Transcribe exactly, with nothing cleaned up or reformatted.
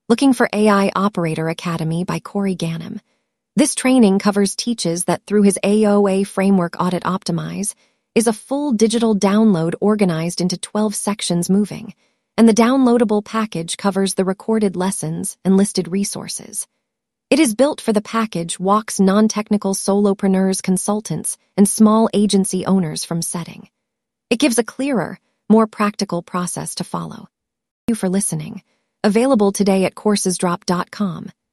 Looking for A I Operator Academy by Corey Ganem. This training covers teaches that through his A O A framework Audit Optimize is a full digital download organized into twelve sections moving, and the downloadable package covers the recorded lessons and listed resources. It is built for the package walks non-technical solopreneurs, consultants, and small agency owners from setting. It gives a clearer, more practical process to follow. Thank you for listening. Available today at coursesdrop dot com.